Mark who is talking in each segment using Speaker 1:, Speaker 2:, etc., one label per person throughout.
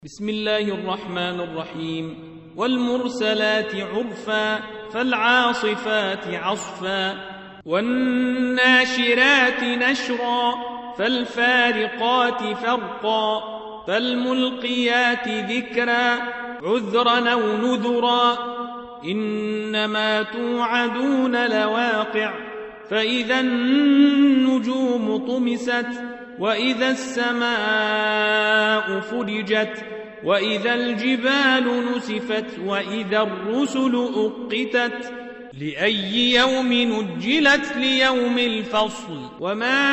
Speaker 1: بسم الله الرحمن الرحيم. والمرسلات عرفا فالعاصفات عصفا والناشرات نشرا فالفارقات فرقا فالملقيات ذكرا عذرا أو نذرا إنما توعدون لواقع فإذا النجوم طمست وإذا السماء فرجت وإذا الجبال نسفت وإذا الرسل أقتت لأي يوم نجلت ليوم الفصل وما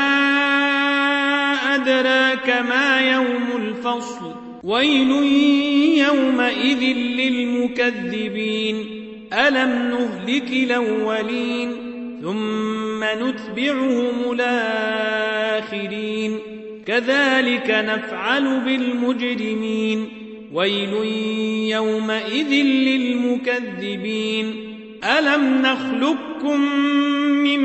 Speaker 1: أدراك ما يوم الفصل ويل يومئذ للمكذبين ألم نهلك الأولين ثم نتبعهم الآخرين كذلك نفعل بالمجرمين ويل يومئذ للمكذبين ألم نخلقكم من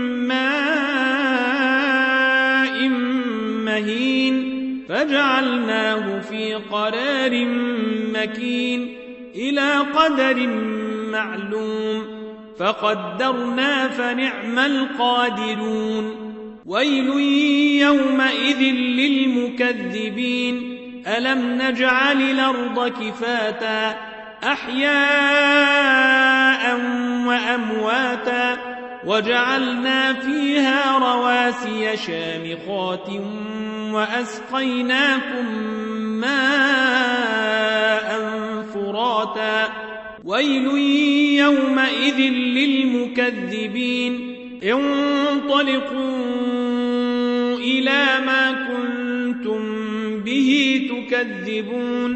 Speaker 1: ماء مهين فجعلناه في قرار مكين إلى قدر معلوم فقدرنا فنعم القادرون ويل يومئذ للمكذبين ألم نجعل الأرض كفاتا أحياء وأمواتا وجعلنا فيها رواسي شامخات وأسقيناكم ماء فراتا ويل يومئذ للمكذبين انطلقوا إلى ما كنتم به تكذبون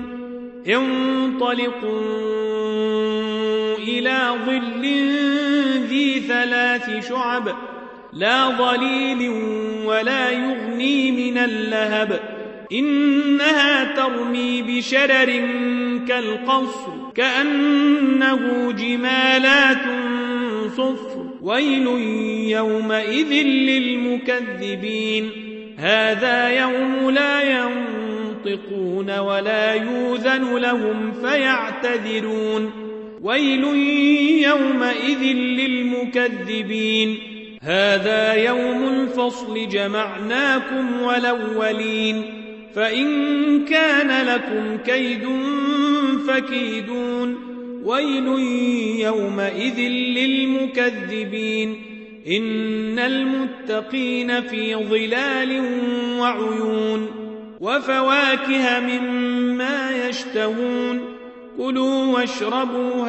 Speaker 1: انطلقوا إلى ظل ذي 3 شعب لا ظليل ولا يغني من اللهب إنها ترمي بشرر كالقصر كأنه جمالات صفر ويل يومئذ للمكذبين هذا يوم لا ينطقون ولا يوذن لهم فيعتذرون ويل يومئذ للمكذبين هذا يوم الفصل جمعناكم والأولين فإن كان لكم كيد فكيدون ويل يومئذ للمكذبين إن المتقين في ظلال وعيون وفواكه مما يشتهون كلوا واشربوا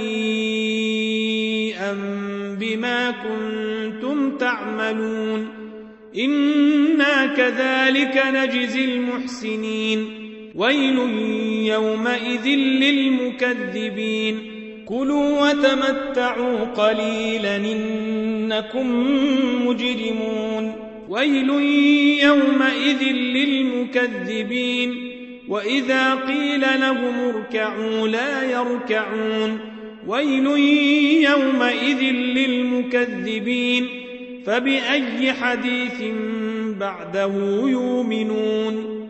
Speaker 1: هنيئا بما كنتم تعملون إنا كذلك نجزي المحسنين ويل يومئذ للمكذبين كلوا وتمتعوا قليلا إنكم مجرمون ويل يومئذ للمكذبين وإذا قيل لهم اركعوا لا يركعون ويل يومئذ للمكذبين فبأي حديث بعده يؤمنون